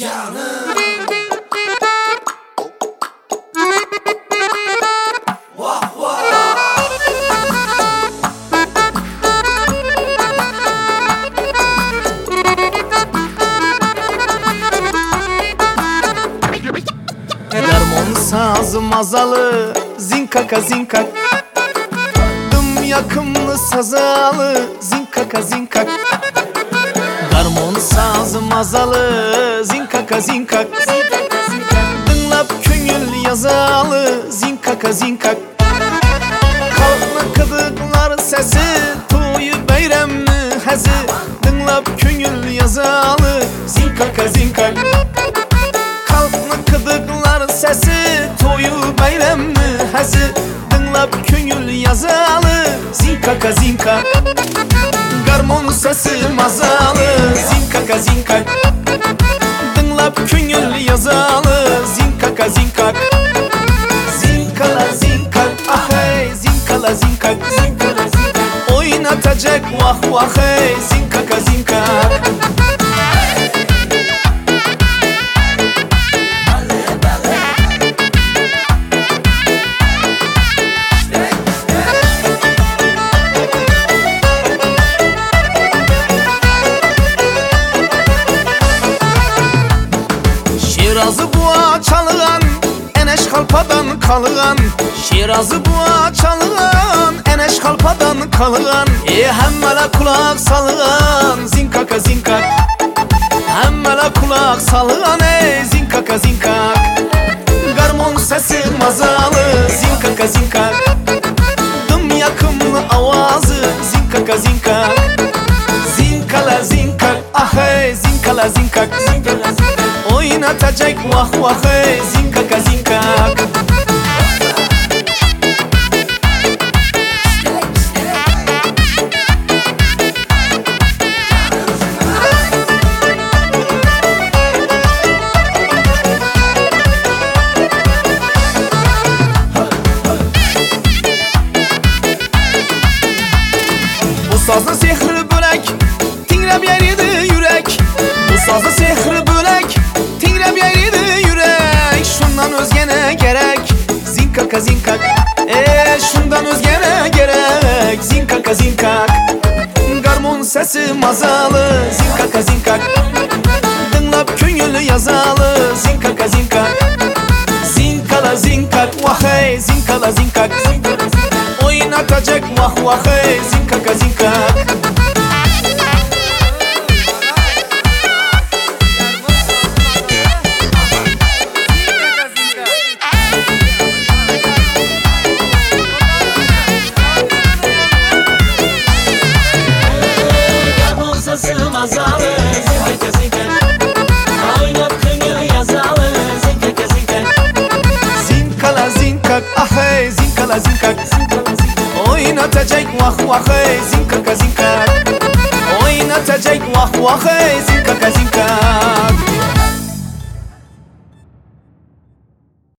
canım. Vah vah. Derman saz mazalı zinkaka zinkak, dım yakımlı sazalı zinkaka zinkak. Derman saz mazalı zinkaka zinkak, dinlap köngül yazalı zinkaka zinkak. Kalkma kıdıklar sesi toyu bayramlı hazı, dinlap köngül yazalı zinkaka zinkak. Kalkma kıdıklar sesi toyu bayramlı hazı, dinlap köngül yazalı zinkaka zinkak. Garmon sesi mazalı zinkaka zinkak, dinlap köngül yazalı zinkaka zinkak. Zinkala zinkak ahey zinkala zinkak, oynatacak vah vah hey zinkaka zinkak. Şirazı buğa çalıgan, eneş kalpadan kalıgan. Şirazı buğa çalıgan, eneş kalpadan kalıgan. Hemmele kulak salıgan, zinkaka zinkak. Hemmele kulak salıgan, zinkaka zinkak. Garmon sesi mazalı, zinkaka zinkak. Dım yakımlı avazı, zinkaka zinkak. Zinkala zinkak, ahey zinkala zinkak. Oynatacak vah vah hey zinkaka zinkak. Bu sazın sehri börek, tingreb yeridi yürek. Bu sazın sehri börek, tingreb yeridi yürek. Şundan özgene gerek, zinkaka zinkak. Şundan özgene gerek, zinkaka zinkak. Garmon sesi mazalı, zinkaka zinkak. Dinlap köngülü yazalı, zinkaka zinkak. Zinkala zinkak, vah hey zinkala zinkak. Oynatacak vah vah hey zinkaka zinkak. Mazalı zinkaka zinkak, oynat köngül yazalı zinkaka zinkak. Zinkala zinkak ahey zinkala zinkak. Oynatacak vah vah hey zinkaka zinkak. Oynatacak vah vah hey zinkaka zinkak.